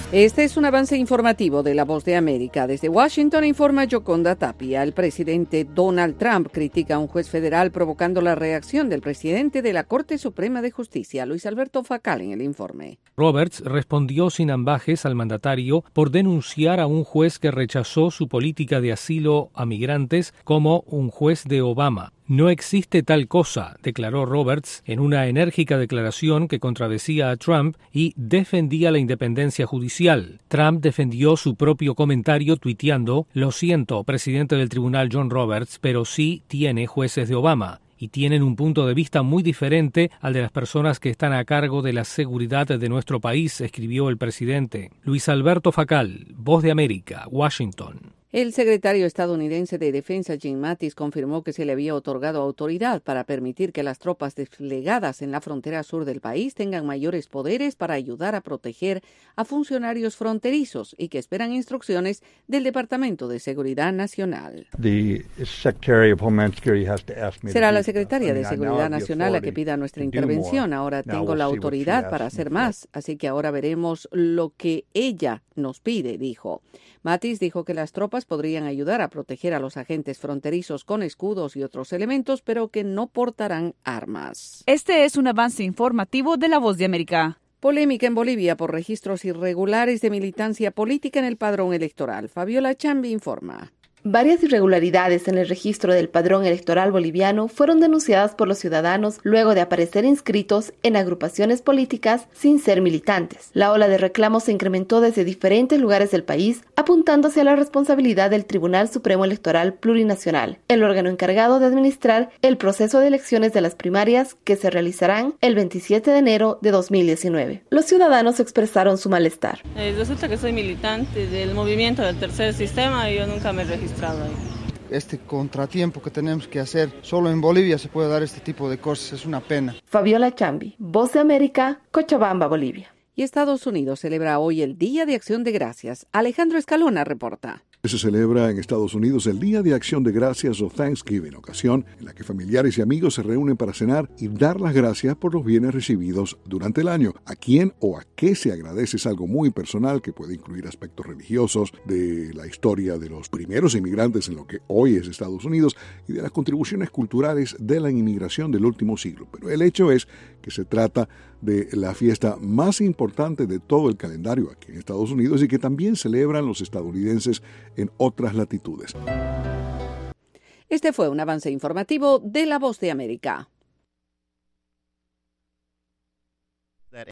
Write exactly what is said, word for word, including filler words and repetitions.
Este es un avance informativo de La Voz de América. Desde Washington informa Yoconda Tapia. El presidente Donald Trump critica a un juez federal provocando la reacción del presidente de la Corte Suprema de Justicia. Luis Alberto Facal en el informe. Roberts respondió sin ambajes al mandatario por denunciar a un juez que rechazó su política de asilo a migrantes como un juez de Obama. No existe tal cosa, declaró Roberts en una enérgica declaración que contradecía a Trump y defendía la independencia judicial. Trump defendió su propio comentario tuiteando: «Lo siento, presidente del tribunal John Roberts, pero sí tiene jueces de Obama. Y tienen un punto de vista muy diferente al de las personas que están a cargo de la seguridad de nuestro país», escribió el presidente. Luis Alberto Facal, Voz de América, Washington. El secretario estadounidense de Defensa, Jim Mattis, confirmó que se le había otorgado autoridad para permitir que las tropas desplegadas en la frontera sur del país tengan mayores poderes para ayudar a proteger a funcionarios fronterizos y que esperan instrucciones del Departamento de Seguridad Nacional. Será la secretaria de Seguridad Nacional la que pida nuestra intervención. Ahora tengo la autoridad para hacer más, así que ahora veremos lo que ella nos pide, dijo. Mattis dijo que las tropas podrían ayudar a proteger a los agentes fronterizos con escudos y otros elementos, pero que no portarán armas. Este es un avance informativo de La Voz de América. Polémica en Bolivia por registros irregulares de militancia política en el padrón electoral. Fabiola Chambi informa. Varias irregularidades en el registro del padrón electoral boliviano fueron denunciadas por los ciudadanos luego de aparecer inscritos en agrupaciones políticas sin ser militantes. La ola de reclamos se incrementó desde diferentes lugares del país, apuntándose a la responsabilidad del Tribunal Supremo Electoral Plurinacional, el órgano encargado de administrar el proceso de elecciones de las primarias que se realizarán el veintisiete de enero de dos mil diecinueve. Los ciudadanos expresaron su malestar. Eh, resulta que soy militante del movimiento del tercer sistema y yo nunca me registré. Este contratiempo que tenemos que hacer, solo en Bolivia se puede dar este tipo de cosas, es una pena. Fabiola Chambi, Voz de América, Cochabamba, Bolivia. Y Estados Unidos celebra hoy el Día de Acción de Gracias. Alejandro Escalona reporta. Se celebra en Estados Unidos el Día de Acción de Gracias o Thanksgiving, ocasión en la que familiares y amigos se reúnen para cenar y dar las gracias por los bienes recibidos durante el año. A quién o a qué se agradece es algo muy personal que puede incluir aspectos religiosos, de la historia de los primeros inmigrantes en lo que hoy es Estados Unidos y de las contribuciones culturales de la inmigración del último siglo. Pero el hecho es que se trata de la fiesta más importante de todo el calendario aquí en Estados Unidos y que también celebran los estadounidenses en otras latitudes. Este fue un avance informativo de La Voz de América.